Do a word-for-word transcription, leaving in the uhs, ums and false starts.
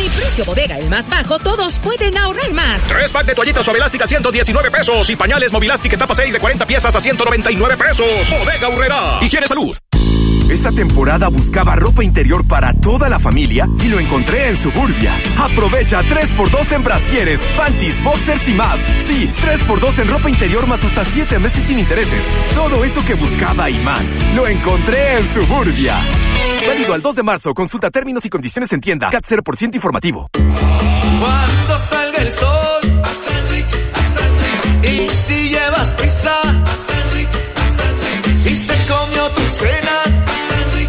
mi precio bodega, el más bajo, todos pueden ahorrar más. Tres pack de toallitas Suavelástica a ciento diecinueve pesos y pañales Movilástica etapa seis de cuarenta piezas a ciento noventa y nueve pesos. Bodega Aurrerá. Higiene Salud. Esta temporada buscaba ropa interior para toda la familia y lo encontré en Suburbia. Aprovecha tres por dos en brasieres, panties, boxers y más. Sí, tres por dos en ropa interior más hasta siete meses sin intereses. Todo eso que buscaba y más, lo encontré en Suburbia. Válido al dos de marzo. Consulta términos y condiciones en tienda. C A T cero por ciento informativo. Cuando salga el sol